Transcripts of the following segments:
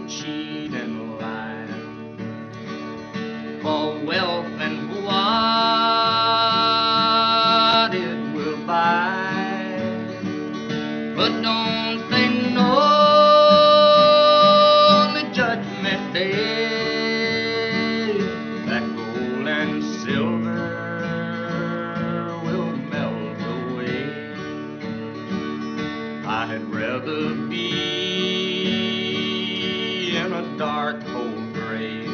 cheat and lie for wealth and what it will buy. But don't they know on the judgment day that gold and silver will melt away? I had rather be in a dark, cold grave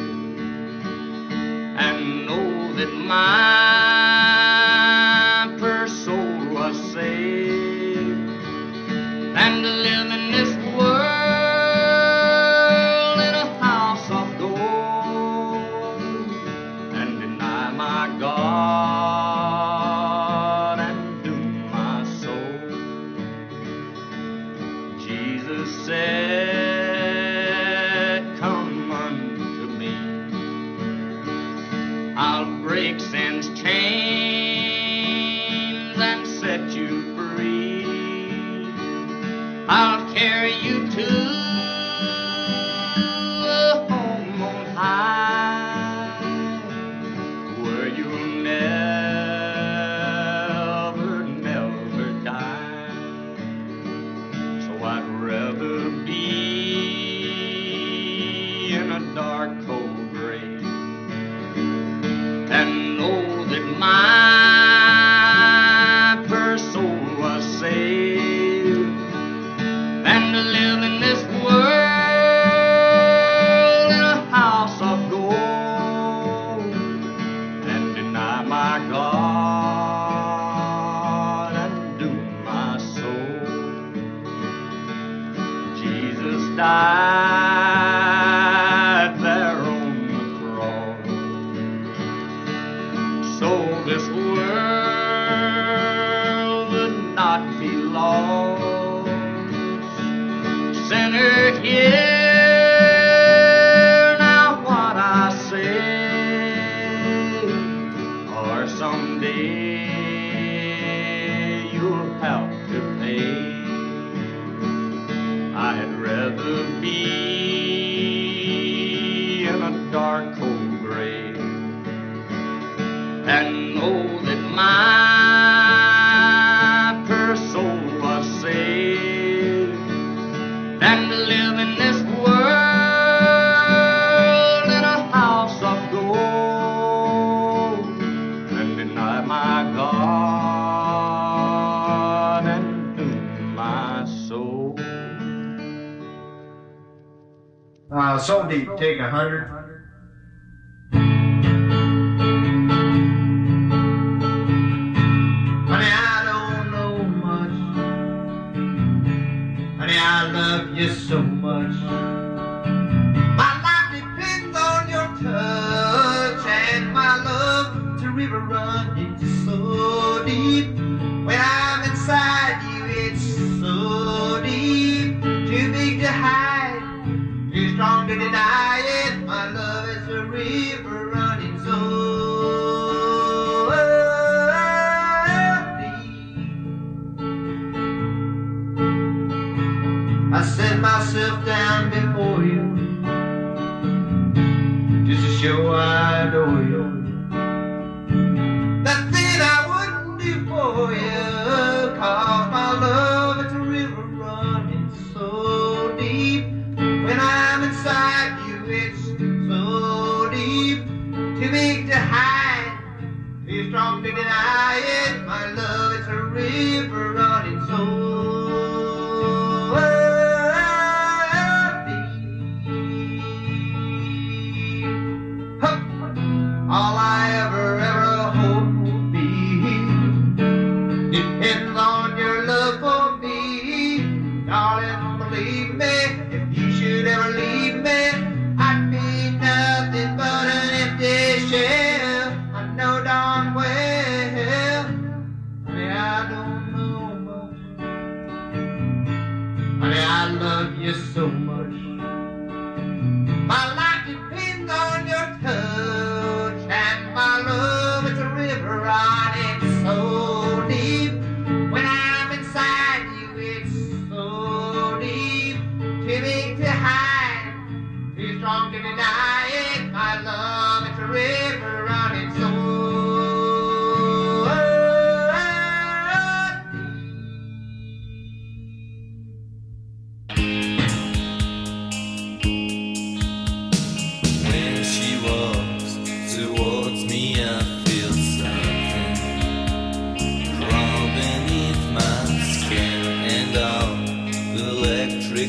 and know that my poor soul was saved than to live in this world in a house of gold and deny my God and doom my soul. Jesus said, "Come unto me, I'll break sin's chains and set you free. I'll carry you to a home on high where you'll never, never die." So I'd rather be in a dark, cold grave and know that my poor soul was saved than to live in this world in a house of gold and deny my God and doom my soul. Jesus died there on the cross so this world would not be lost. Sinner, hear now what I say, or someday you'll have to pay. I'd rather be in a dark, cold grave and know that my poor soul was saved than to live in this world in a house of gold and deny my God and doom my soul. So Deep, take 100. Honey, I don't know much. Honey, I love you so much. My life depends on your touch, and my love to river running so deep. When I'm inside you, it's so deep, too big to hide, too strong to deny it. My love is a river running so deep. I set myself down before you just to show I adore you. Nothing I wouldn't do for you, 'cause my love is a river running so deep. When I'm inside you, it's so deep, too big to hide, too strong to deny it. My love is a river running so deep. All I ever hope will be depends on your love for me. Darling, believe me, if you should ever leave me, I'd be nothing but an empty shell. I know darn well, honey, I don't know much. Honey, I love you so much. My life depends on your touch, and my love is a river running so deep. When I'm inside you, it's so deep, too big to hide,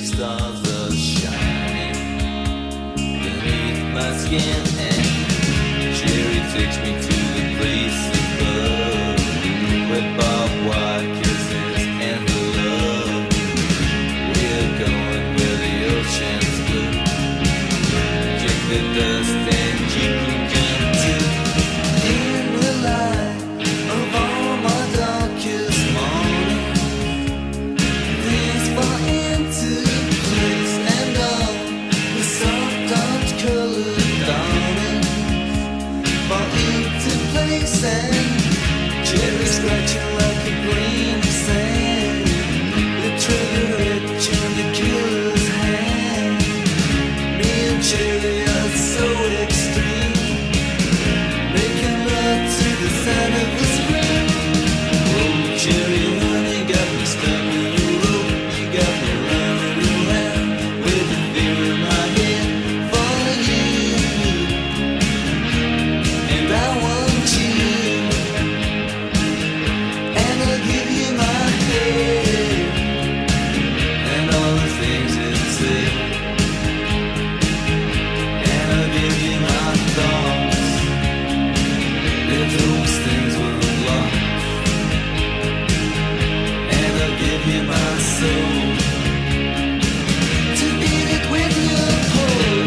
stars are shining beneath my skin, and Jerry takes me to the place above where barbed wire kisses and the love. We're going where the ocean's blue. Kick the dust and you can come too. In the light of all my darkest mornings, these fall into place, and all the soft dark colored dawnings fall into place, and Jerry scratching like a grain of sand, the trigger itch in the killer's hand. Me and Jerry are so extreme, making love to the sound of the scream. Oh, Jerry, honey, got me stuck in your rope. You got me running around with the fear in my head for you, and I want you, and I'll give you my head and all the things it said, and I'll give you my thoughts if those things were lost, and I'll give you my soul to beat it with your pole.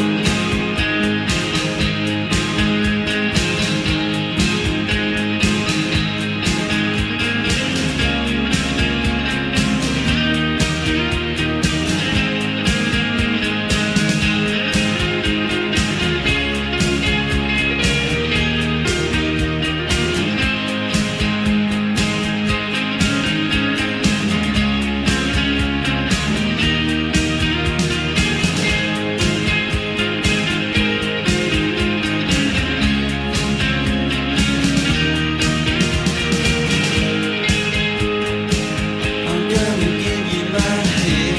I'm gonna give you my head.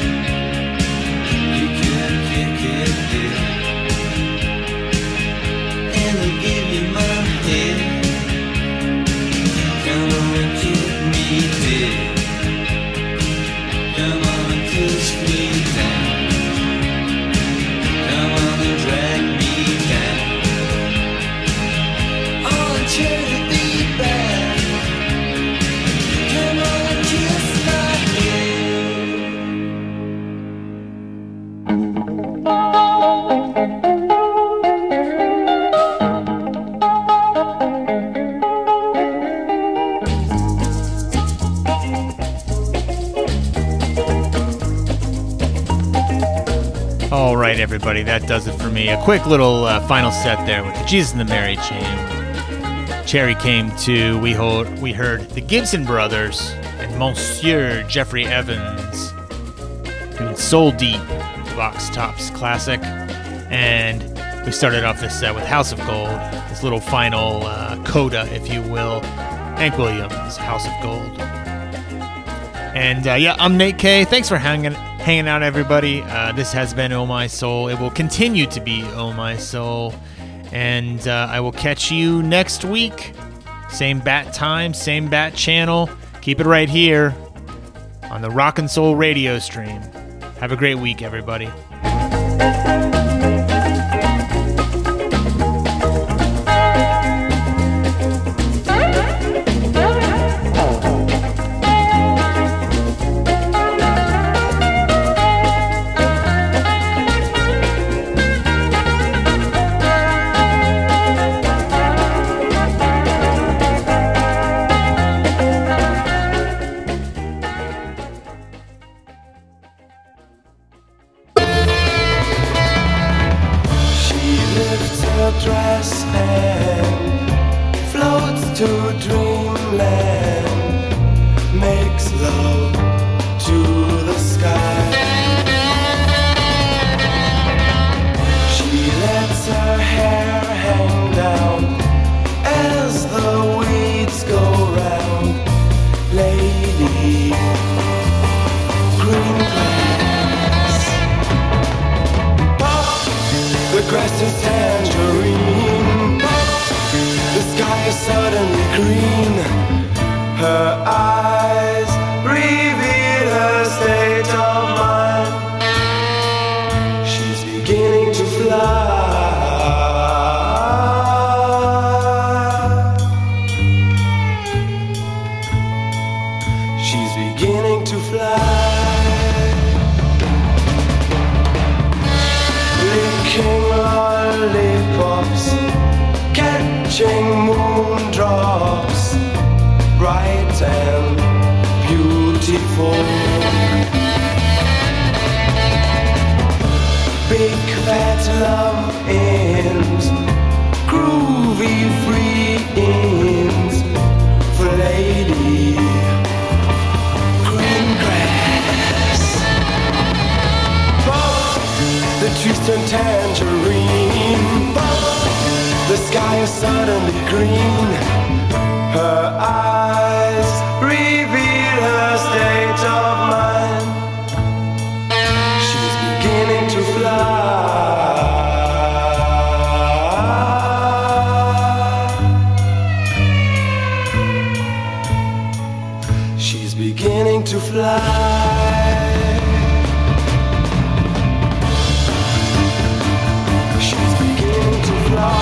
You can kick it dead, and I'll give you my head. Come on and kick me dead. Come on and push me down. Come on and drag me down. Oh, Jerry, be bad. Come on and kiss my head. All right, everybody, that does it for me. A quick little final set there with the Jesus and the Mary Chain. Cherry came to. We heard the Gibson Brothers and Monsieur Jeffrey Evans doing Soul Deep, Vox Tops classic. And we started off this set with House of Gold, this little final coda, if you will. Hank Williams, House of Gold. And yeah, I'm Nate K. Thanks for hanging out, everybody. This has been Oh My Soul. It will continue to be Oh My Soul. And I will catch you next week. Same bat time, same bat channel. Keep it right here on the Rock and Soul radio stream. Have a great week, everybody. Dress and floats to dreamland, makes love to the sky. She lets her hair hang down as the weeds go round. Lady, green grass, pop, the grass is tangerine. The sky is suddenly green. catching moon drops, bright and beautiful. Big fat love ends, groovy free ends for lady. Green grass, but the trees turn tangerine, but the sky is suddenly green. Her eyes reveal her state of mind. She's beginning to fly. She's beginning to fly. She's beginning to fly.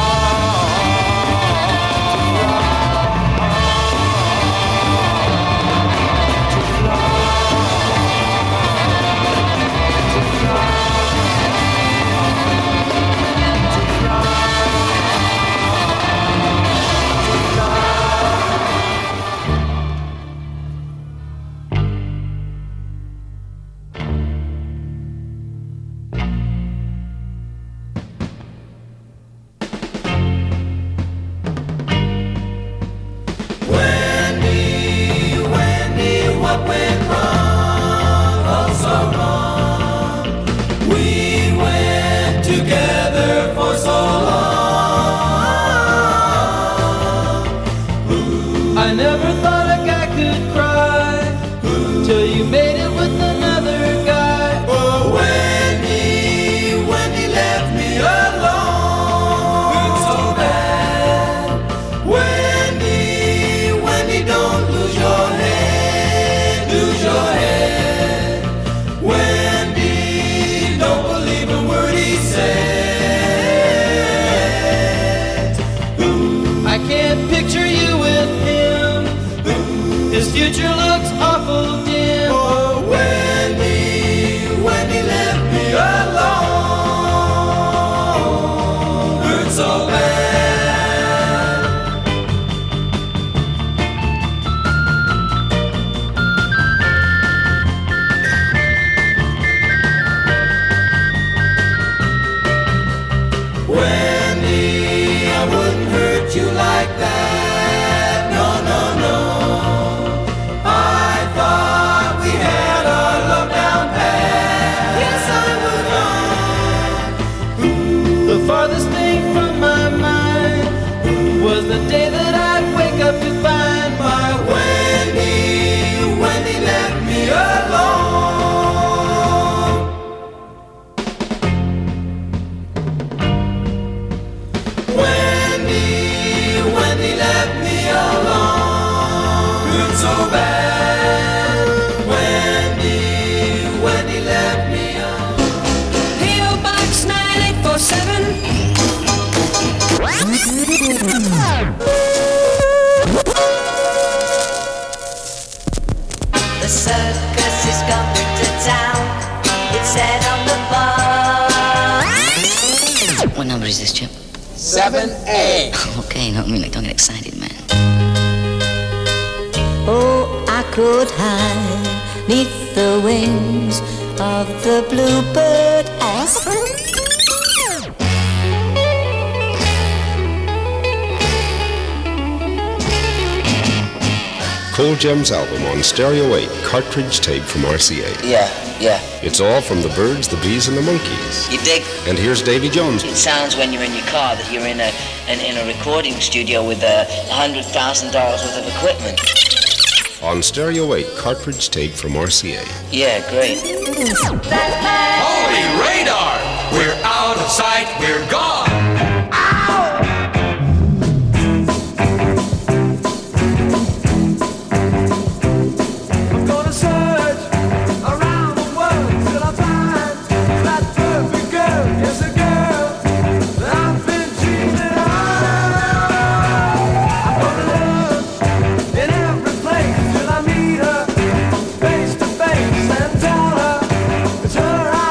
Future looks awful dim. Oh, when he left me alone, hurt so bad. Wendy, I wouldn't hurt you like that. No, no, no. Farthest thing from my mind was the day that I'd wake up to find my Wendy, when he left me alone. Wendy, when he left me alone, hurt so bad. Wendy, when he left me alone. P.O. Box 9847. The circus is coming to town. It's said on the bar. What number is this, Chip? 7A. Okay, don't get excited, man. Oh, I could hide neath the wings of the bluebird. Cool Gems album on Stereo 8, cartridge tape from RCA. Yeah. It's all from the Birds, the Bees, and the Monkees. You dig? And here's Davy Jones. It sounds when you're in your car that you're in a recording studio with $100,000 worth of equipment. On Stereo 8, cartridge tape from RCA. Yeah, great. Holy radar! We're out of sight, we're gone! It's her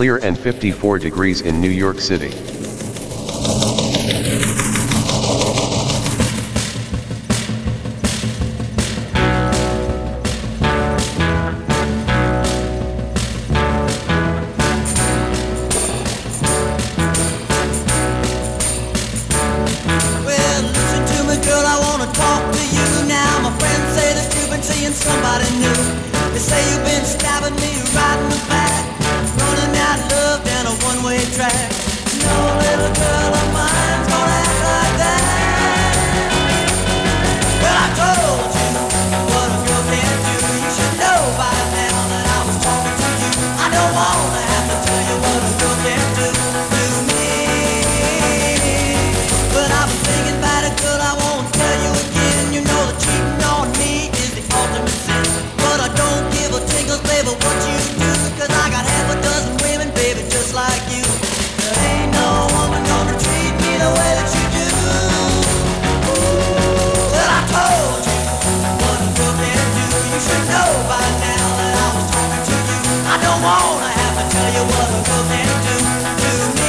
clear and 54 degrees in New York City. Somebody new. They say you've been stabbing me right in the back, running out love down a one-way track. No little girl of mine's gonna act like that. Well, I told you what a girl can do. You should know by now that I was talking to you. I don't wanna have to tell you what a girl can do to me. But I've been thinking about it, girl, I won't tell you again. You know that cheating on me is the ultimate sin. But I don't give a tingle's baby what you do, 'cause I got half a dozen women, baby, just like you. There ain't no woman gonna treat me the way that you do. Well, I told you what a girl can do. You should know by now that I was talking to you. I don't wanna have to tell you what a girl can do to me.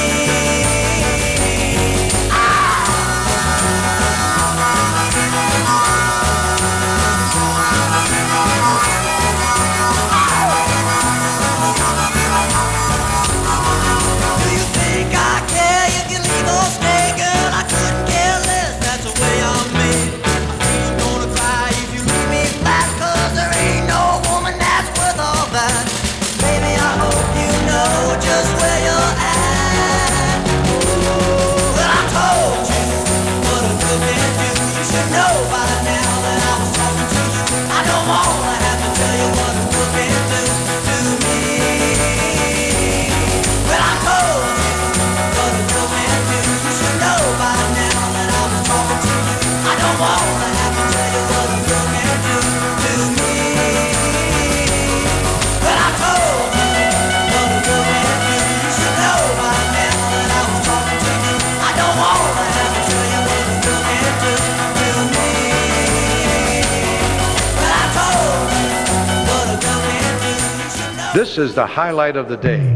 This is the highlight of the day.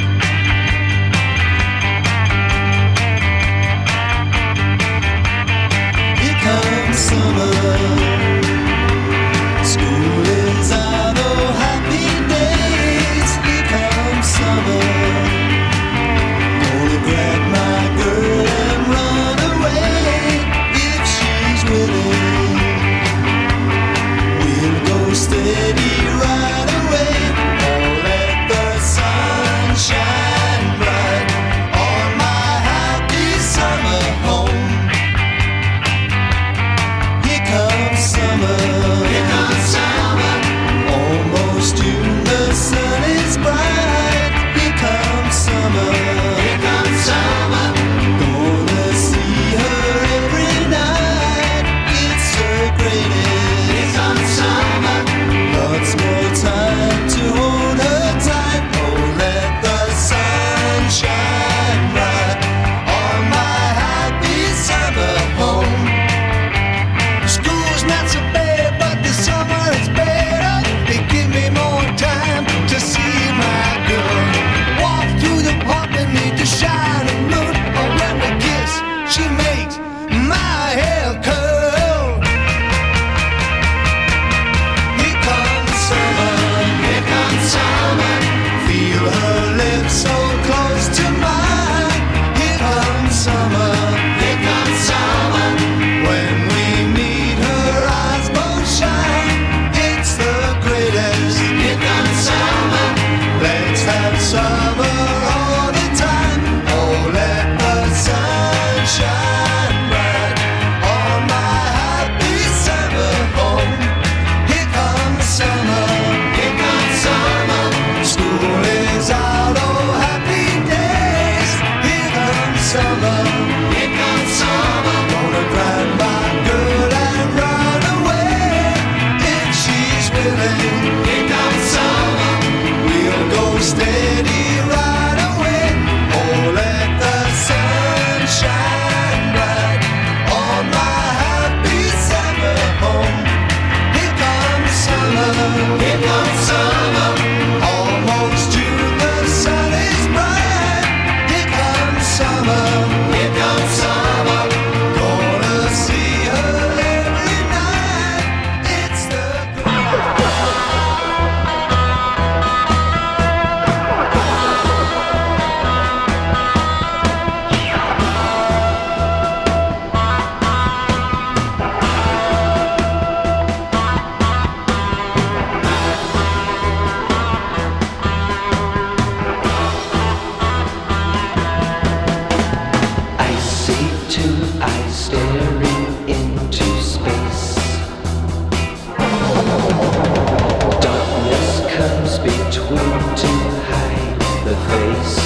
Here comes summer. School is out, oh happy days. Here comes summer. Gonna grab my girl and run away. If she's willing, we'll go steady right away. Shine bright on my happy summer home. Here comes summer. Here comes summer. Almost June, the sun is bright. Here comes summer. Here comes summer. Gonna see her every night. It's her greatest. Here comes summer. Lots more time to hold her tight. Oh, let the sun shine bright on my happy summer home. School's not so bad, but the summer is better. They give me more time to see my girl. Walk through the park beneath the shining moon. Oh, when we kiss, she makes my hair curl. Here comes summer. Here comes summer. Feel her lips so close to mine. Here comes summer. Here comes summer. When we meet, her eyes both shine. It's the greatest. Here comes summer. Let's have summer all the time. Oh, let the sun shine bright on staring into space. Darkness comes between to hide the face.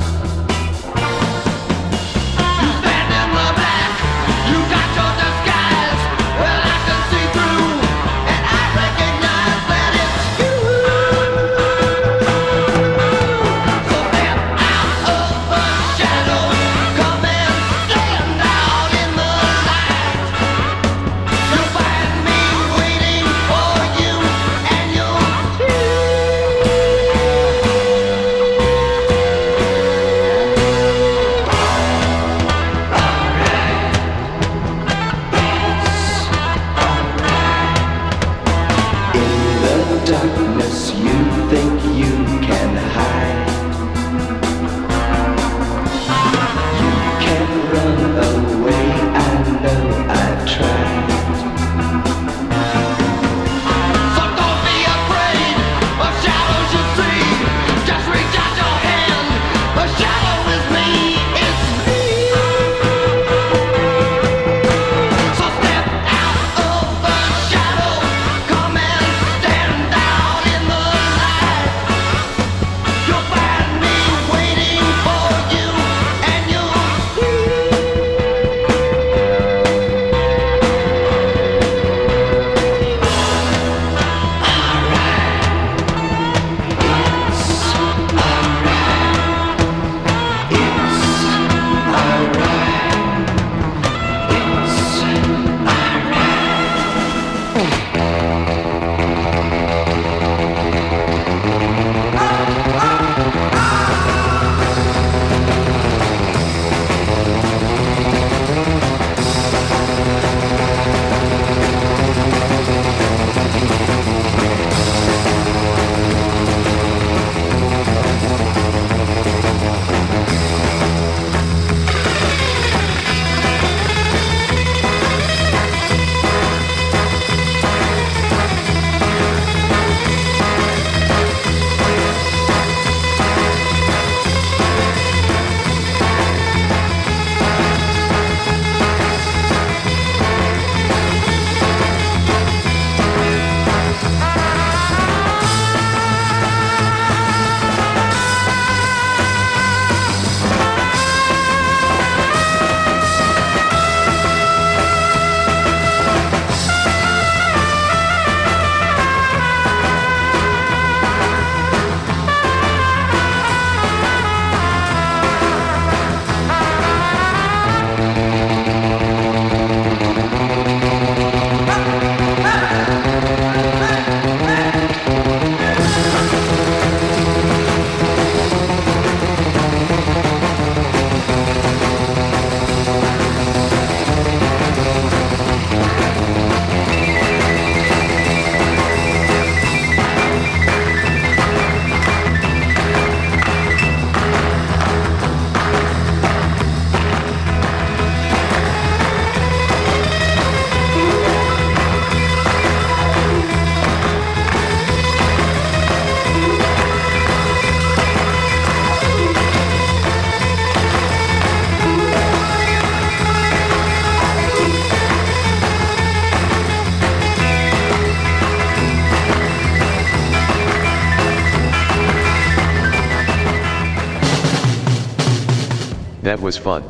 That was fun.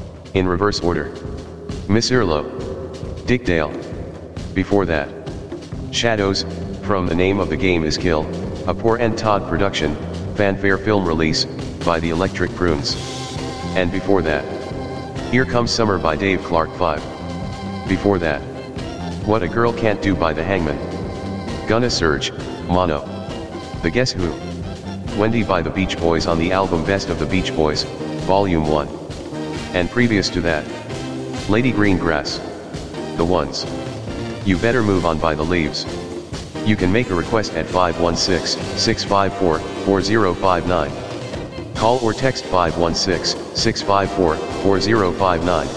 In reverse order. Miss Earlo. Dick Dale. Before that. Shadows, from the name of the game is Kill, a Poor and Todd production, fanfare film release, by the Electric Prunes. And before that. Here Comes Summer by Dave Clark 5. Before that. What a Girl Can't Do by The Hangman. Gonna Surge, Mono. The Guess Who. Wendy by the Beach Boys on the album Best of the Beach Boys, Volume 1. And previous to that. Lady Greengrass. The Ones. You Better Move On by The Leaves. You can make a request at 516-654-4059. Call or text 516-654-4059.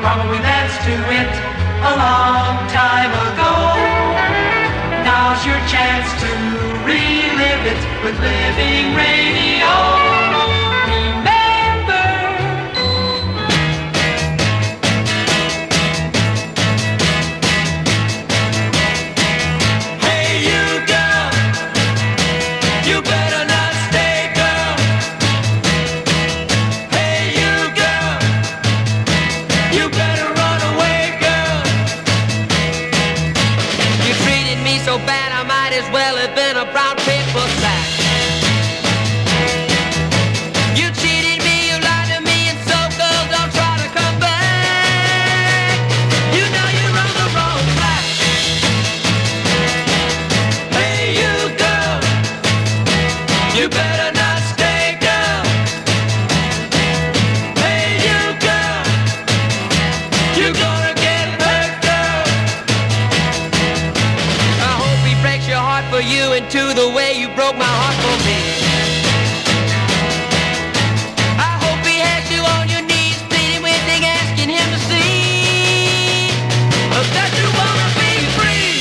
probably danced to it a long time ago. Now's your chance to relive it with Living Radio. To the way you broke my heart for me. I hope he has you on your knees, pleading with him, asking him to see that you wanna be free.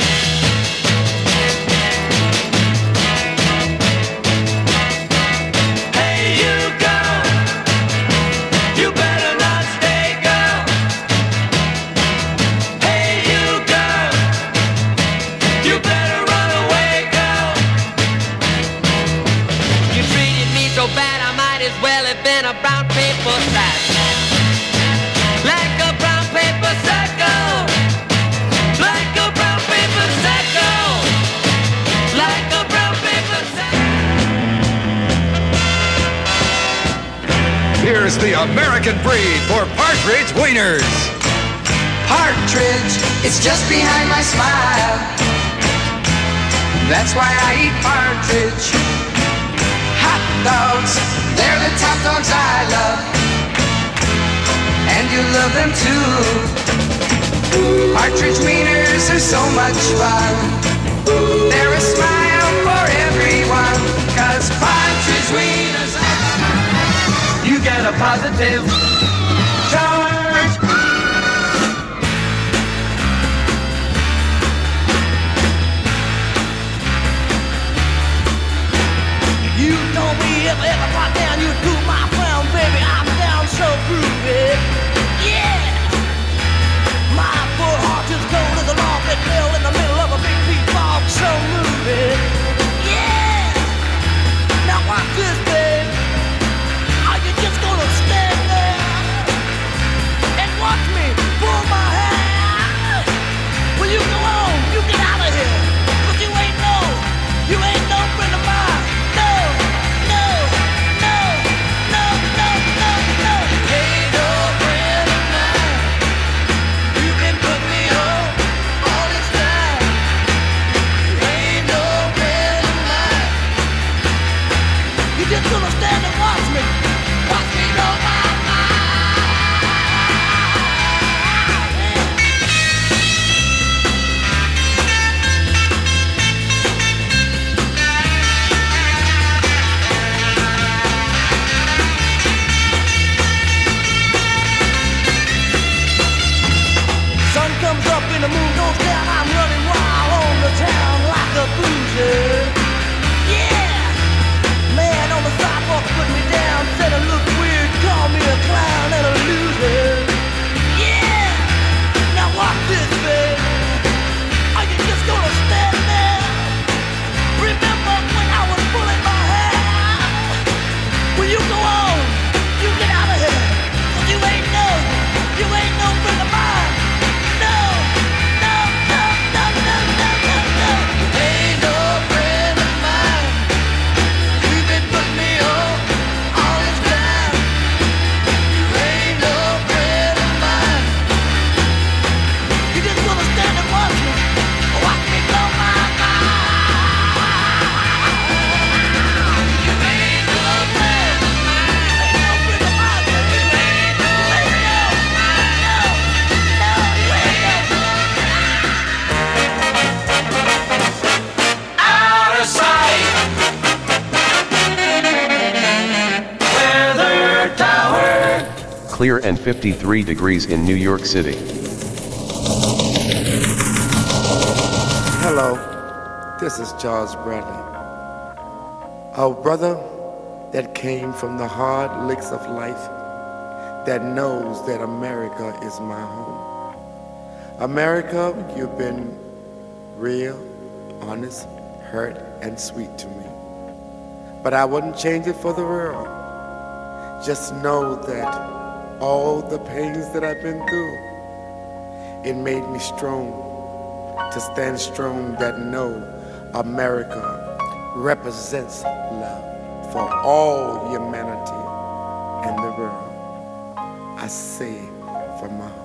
Hey, you girl, you better not stay, girl. Hey, you girl, you better run away, girl. So bad I might as well have been a brown paper sack. Like a brown paper circle. Like a brown paper circle. Like a brown paper circle. Here's the American breed for Partridge Wieners. Partridge, it's just behind my smile. That's why I eat partridge. Dogs, they're the top dogs I love, and you love them too. Partridge wieners are so much fun. They're a smile for everyone, 'cause partridge wieners are... You get a positive charge. You told me if I ever got down, you'd do my friend, baby. I'm down so groovy. Yeah! My poor heart is cold as a rocket mill in the middle of a big beat fog, so moving. Yeah! Now watch this, babe. Are you just gonna stand there and watch me pull my hair? Will you go on? You get out of here. 'Cause you ain't no friend of mine. Just gonna stand and watch me go my Sun comes up and the moon goes down. I'm running wild on the town like a boozer. Man on the sidewalk put me down, said I look weird, called me a clown and a loser. Yeah! Now watch this, babe. Are you just gonna stand there? Remember when I was pulling my hair? Will you go on? You get out of here. 'Cause you ain't no friend of mine. No, no, no, no, no, no, no, no. Ain't no friend of mine. You've been putting me on all this time. clear and 53 degrees in New York City. Hello, this is Charles Bradley. Our brother that came from the hard licks of life, that knows that America is my home. America, you've been real, honest, hurt, and sweet to me. But I wouldn't change it for the world. Just know that all the pains that I've been through, it made me strong to stand strong that no, America represents love for all humanity and the world. I say it from my heart.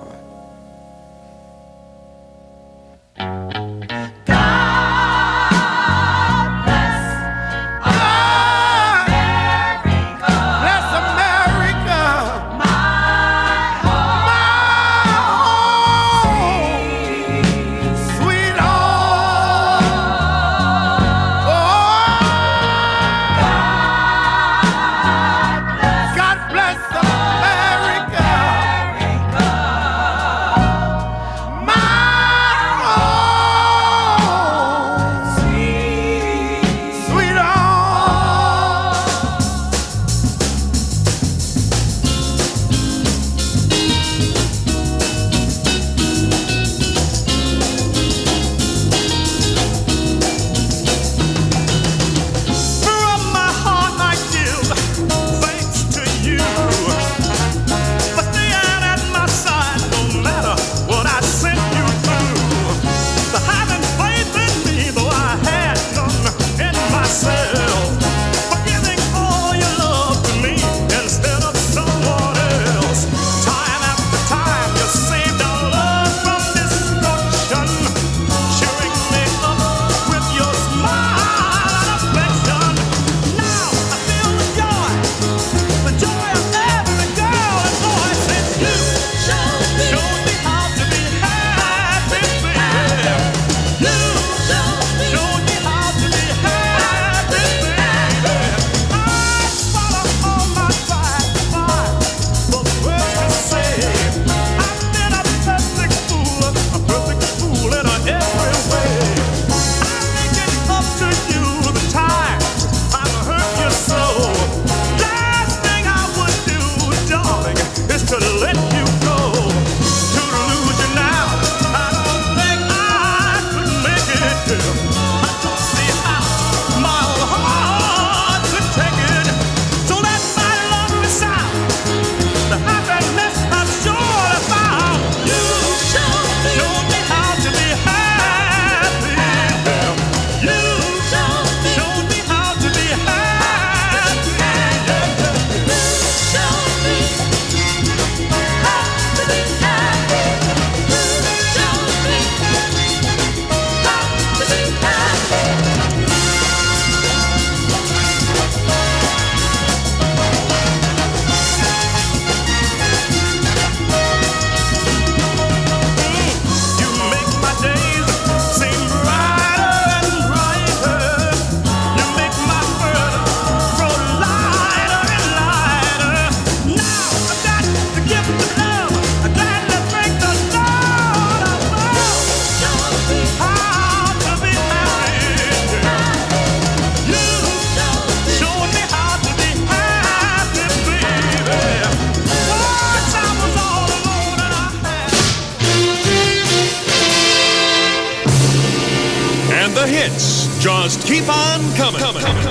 Just keep on coming.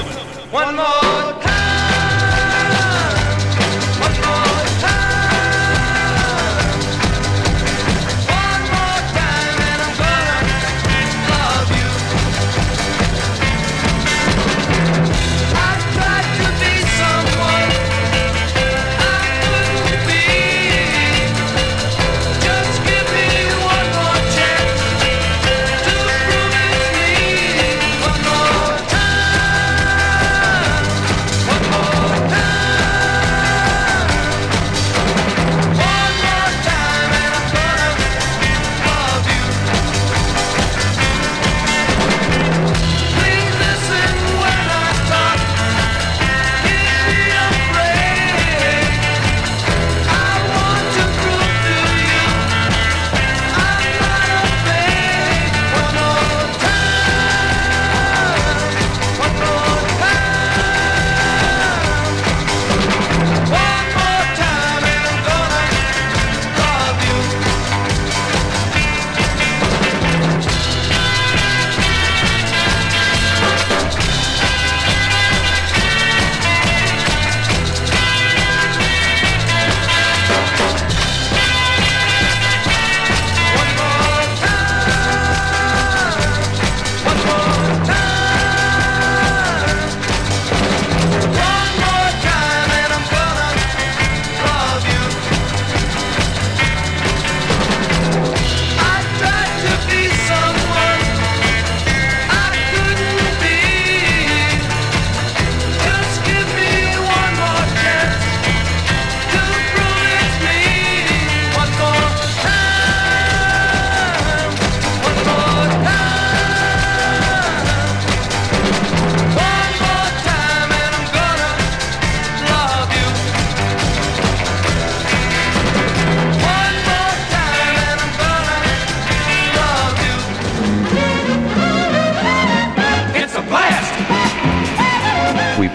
One more time. One more time. One more time, and I'm gonna love you. I've tried to be someone I couldn't be. Just give me one more chance to prove it's me. One more time.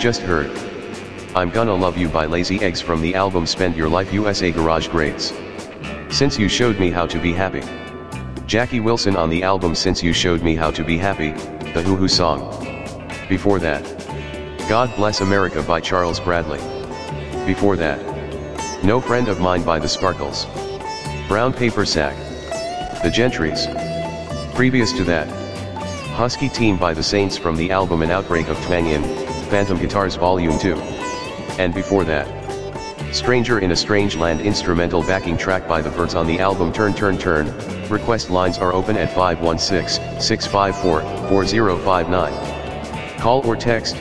just heard I'm Gonna Love You by Lazy Eggs from the album Spend Your Life USA Garage Grades. Since You Showed Me How to Be Happy. Jackie Wilson on the album Since You Showed Me How to Be Happy, the Hoo Hoo song. Before that, God Bless America by Charles Bradley. Before that, No Friend of Mine by the Sparkles. Brown Paper Sack. The Gentrys. Previous to that, Husky Team by the Saints from the album An Outbreak of Twang in Phantom Guitars Volume 2. And before that, Stranger in a Strange Land instrumental backing track by the Birds on the album Turn Turn Turn. Request lines are open at 516-654-4059. Call or text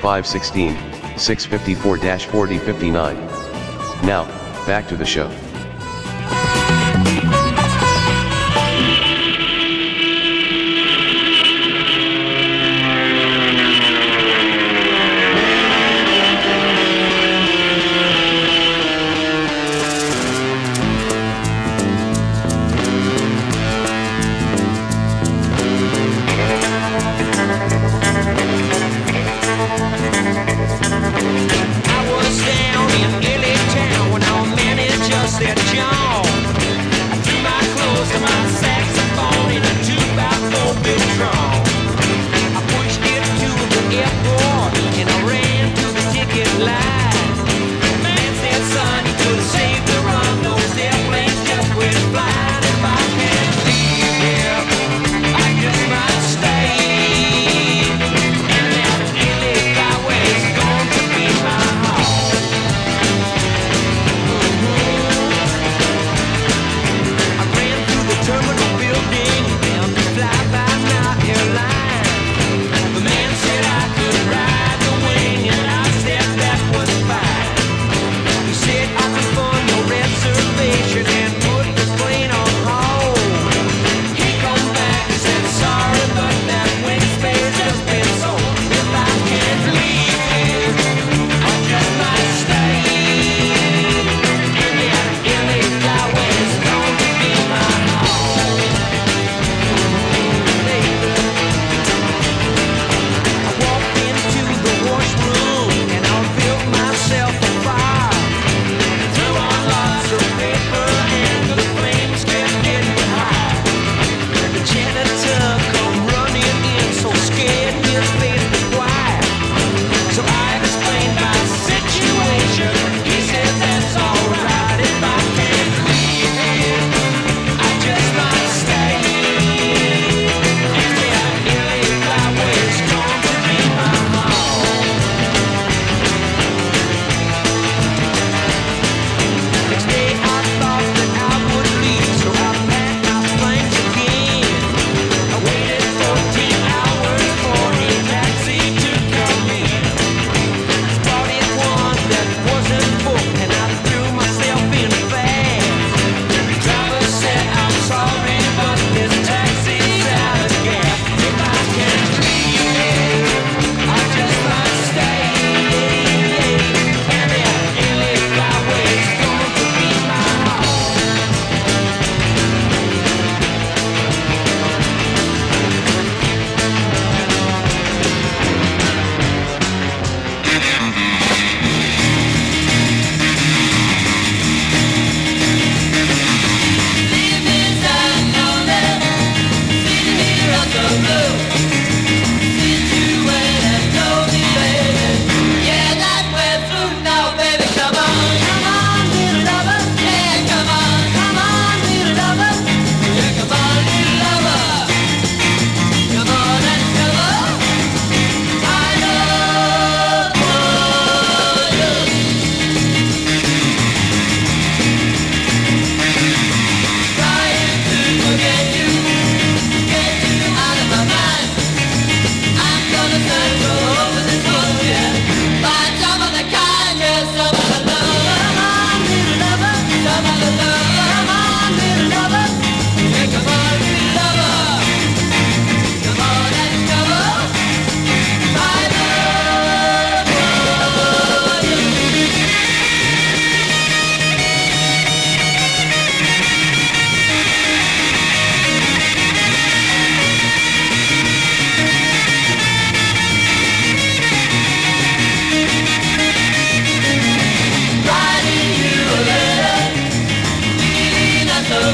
516-654-4059. Now, back to the show.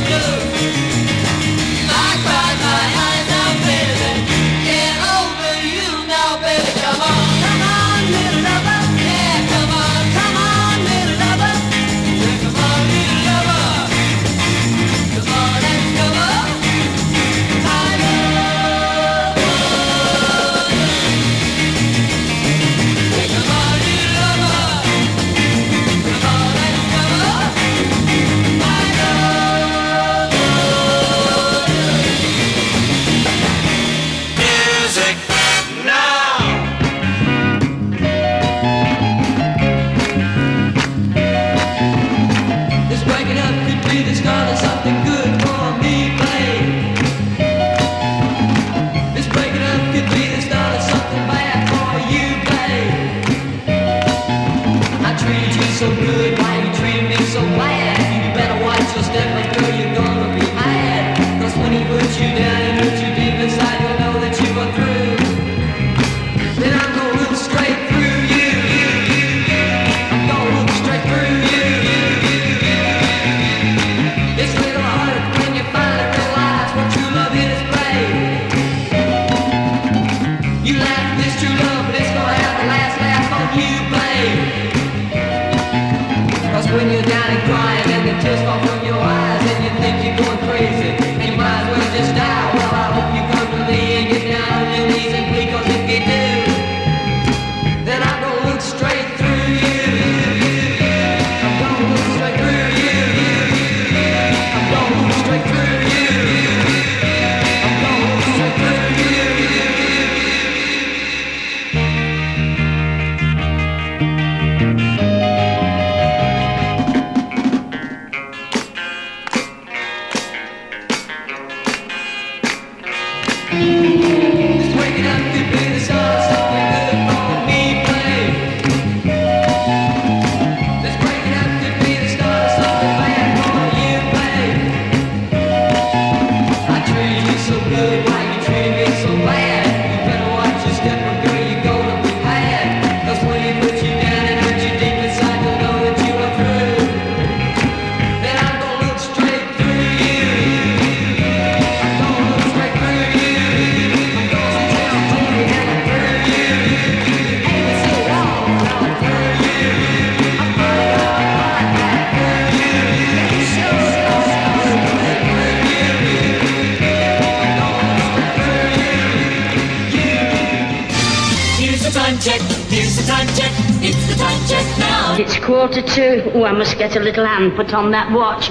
It's 1:45. Oh, I must get a little hand put on that watch.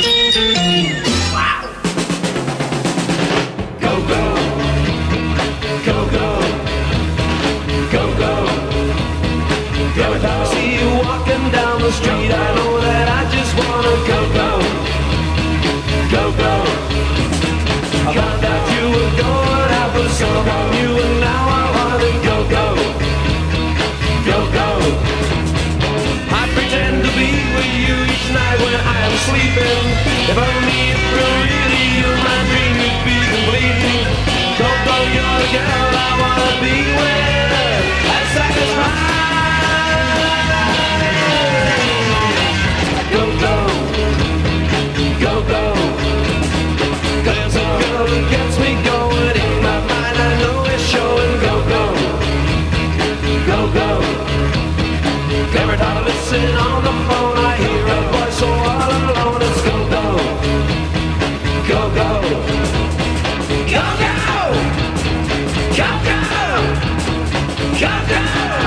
Wow. Go, go. Go, go. Go, go. Go, go. I see you walking down the street. I know that I just wanna go, go. Go, go. I found out you were going out with someone new, and now I wanna go, go. Go, go. I pretend to be with you each night when I am sleeping. If only it were really you, my dream would be complete. Go, go, you're the girl I wanna be with. And satisfied. Go, go. Go, go. There's a girl who gets me going in my mind. I know it's showing. Go, go. Go, go. Every time I listen on the phone, I hear a voice so all alone. It's go, go. Go, go. Go, go. Go, go. Go, go.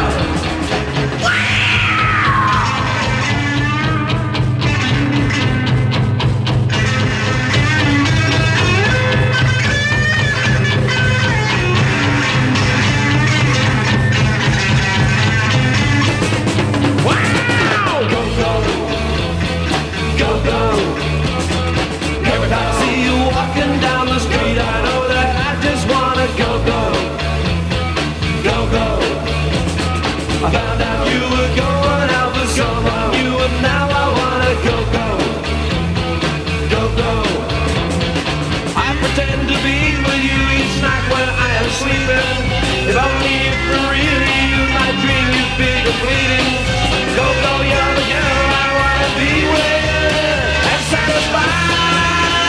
Down the street, I know that I just wanna go, go. Go, go. I found out you were going out with someone new, and now I wanna go, go. Go, go. I pretend to be with you each night when I am sleeping. If only it were really you, my dream you'd be completing. Go, go, you're the girl I wanna be with and satisfied.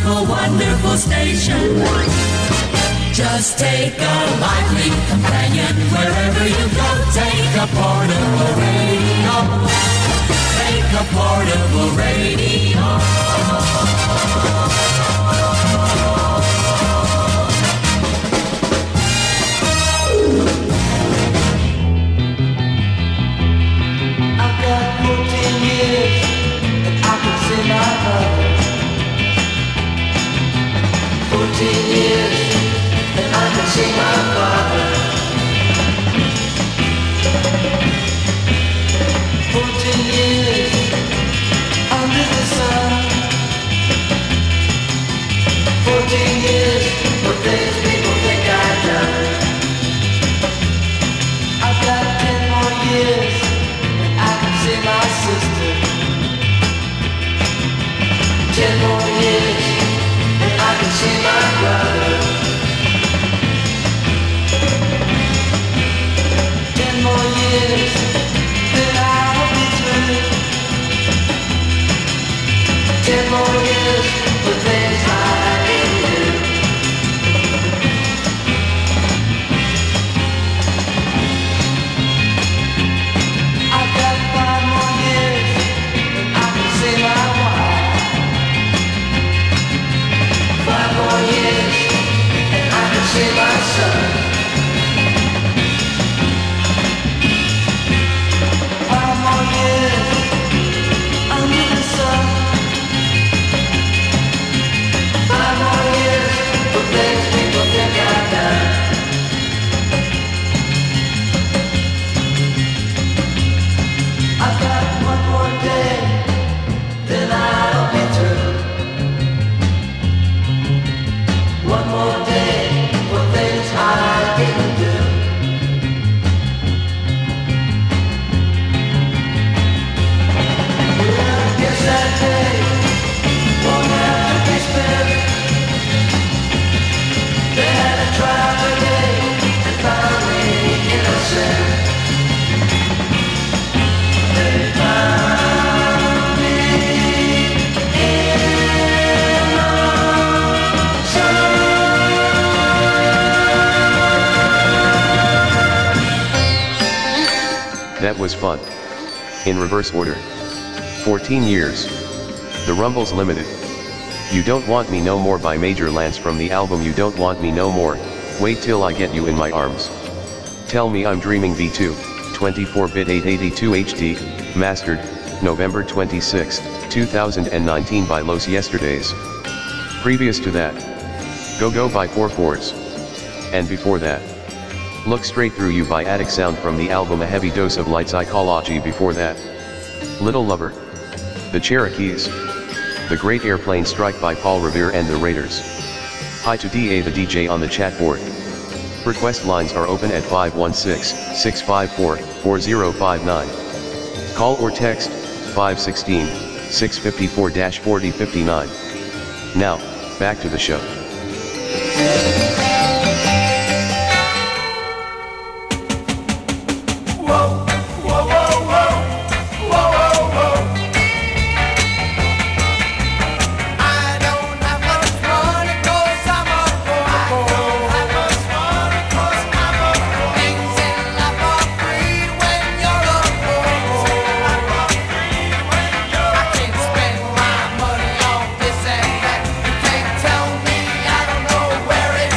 wonderful, wonderful station. Just take a lively companion wherever you go. Take a portable radio. Take a portable radio. I've got 14 years and I can see my mother. 14 years and I can see my father. 14 years under the sun. 14 years for things people think I've done. I've got 10 more years and I can see my sister. 10 more years and I can see my brother. 10 more years, then I'll be through. 10 more years for things I didn't do. I've got 5 more years, and I can see my wife. 5 more years, and I can see my son. 5 more years under the sun. 5 more years for things people think I've done. I've got 1 more day, then I'll be through. 1 more day for things I didn't do. Well, I guess that day won't have to be spent. They had a trial today and found me innocent. They found me That was fun. In reverse order. 14 years. The Rumbles Limited. You Don't Want Me No More by Major Lance from the album You Don't Want Me No More, Wait Till I Get You in My Arms. Tell Me I'm Dreaming V2, 24-bit 882 HD, mastered, November 26, 2019 by Los Yesterdays. Previous to that, Go Go by 4/4s. And before that, Look Straight Through You by Attic Sound from the album A Heavy Dose of Light Psychology. Before that, Little Lover, The Cherokees, The Great Airplane Strike by Paul Revere and the Raiders. Hi to DA the DJ on the chat board. Request lines are open at 516-654-4059. Call or text 516-654-4059. Now, back to the show. Tell me I don't know where it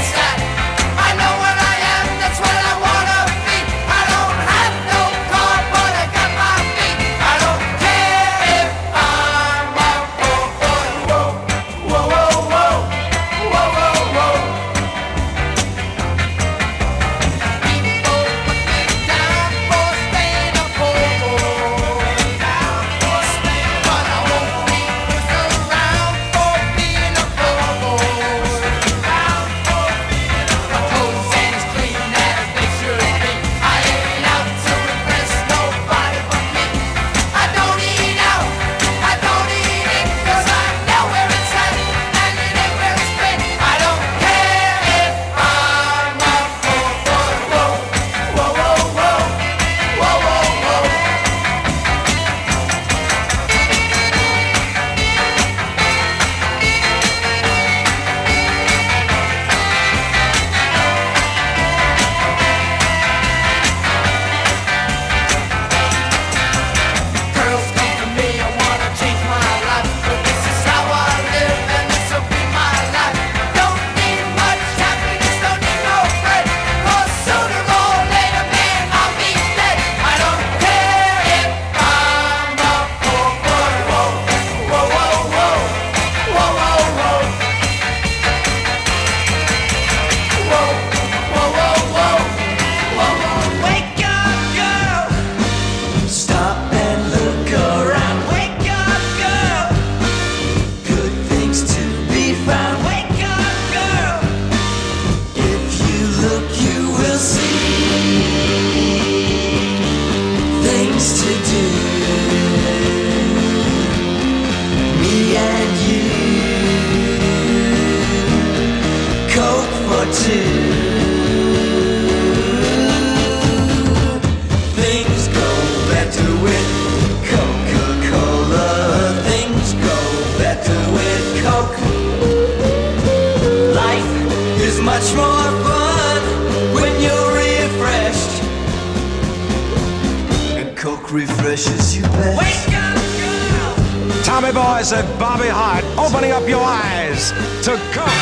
refreshes you best. Wake up, girl! Tommy Boy said, Bobby Hart, opening up your eyes to come.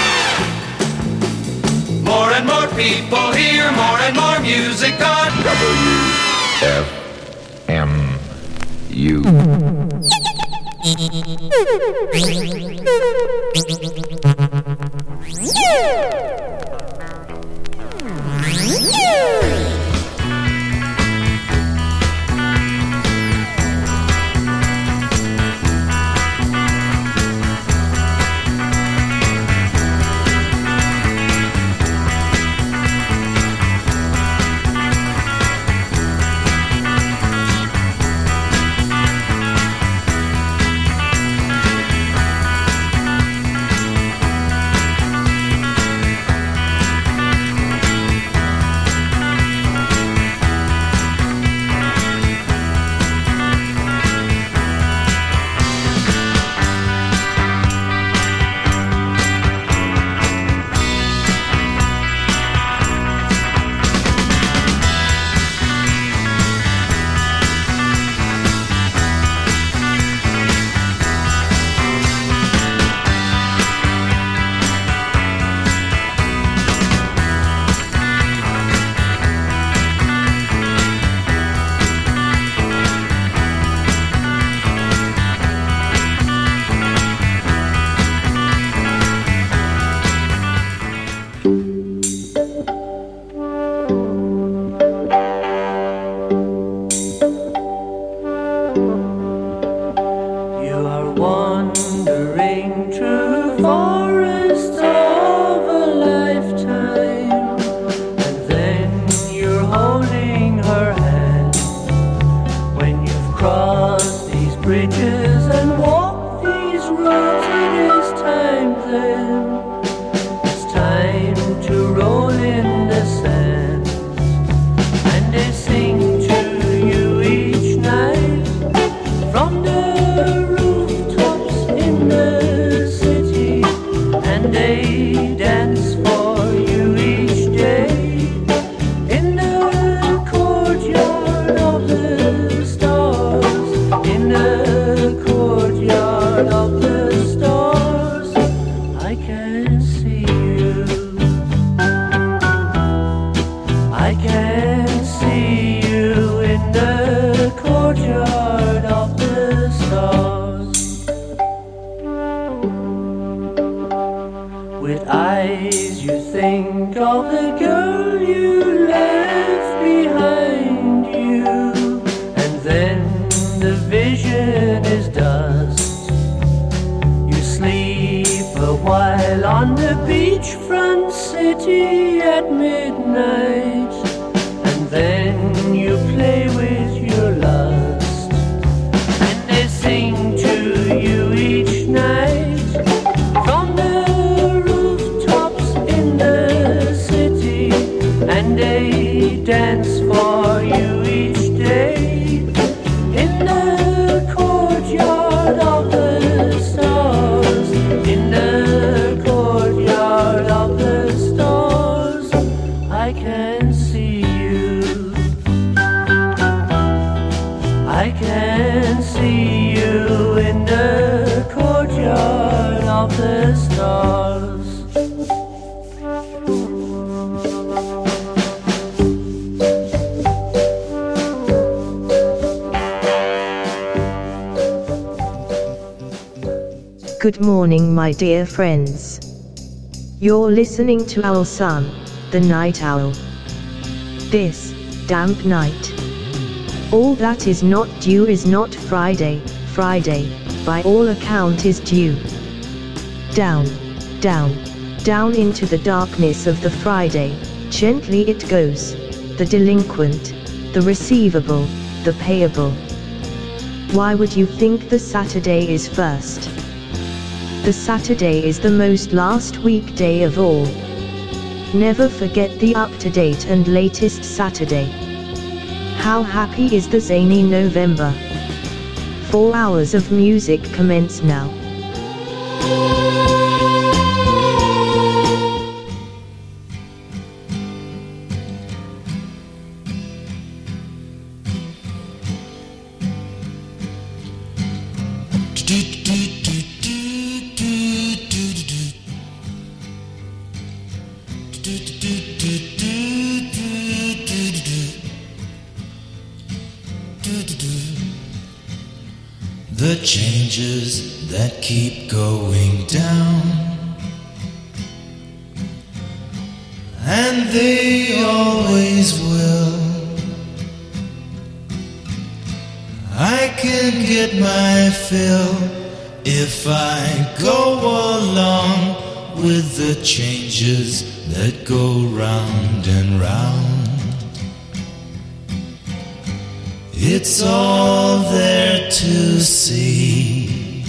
More and more people hear more and more music on WFMU. Good morning, my dear friends. You're listening to Owl Sun, the Night Owl. This damp night. All that is not due is not Friday. Friday, by all account, is due. Down, down, down into the darkness of the Friday, gently it goes. The delinquent, the receivable, the payable. Why would you think the Saturday is first? The Saturday is the most last weekday of all. Never forget the up-to-date and latest Saturday. How happy is the zany November? 4 hours of music commence now. changes that keep going down. And they always will. I can get my fill if I go along with the changes that go round and round. It's all there to see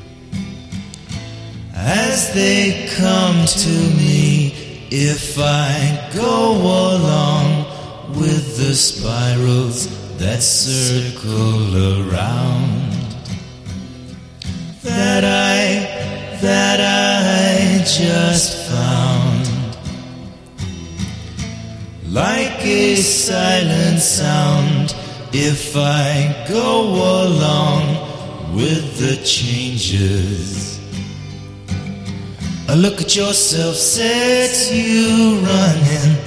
as they come to me if I go along with the spirals that circle around. That I just found, like a silent sound, if I go along with the changes. A look at yourself sets you running,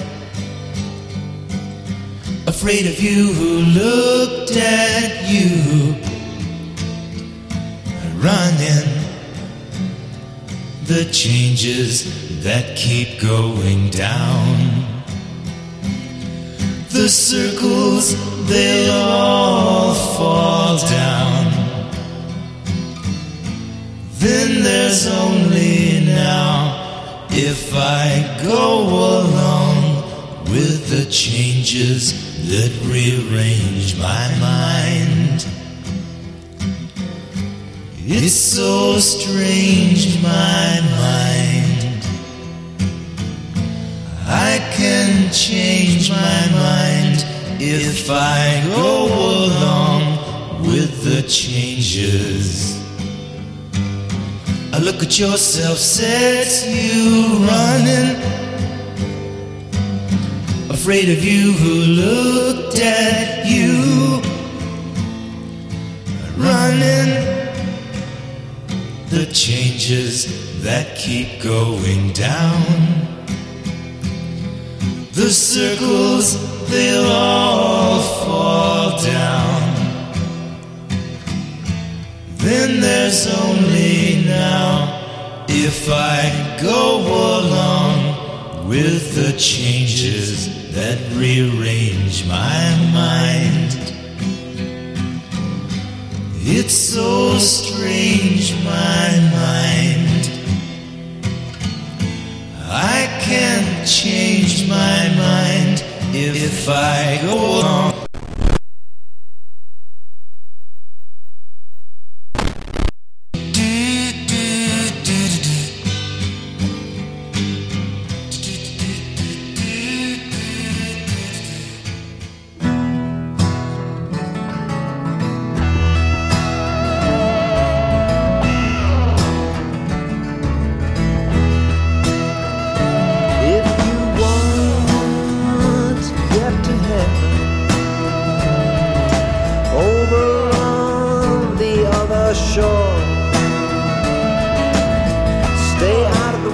afraid of you who looked at you, running. The changes that keep going down. The circles, they'll all fall down. Then there's only now if I go along with the changes that rearrange my mind. It's so strange, my mind. I can change my mind if I go along with the changes. A look at yourself sets you running, afraid of you who looked at you, running. The changes that keep going down. The circles, they'll all fall down. Then there's only now if I go along with the changes that rearrange my mind. It's so strange, my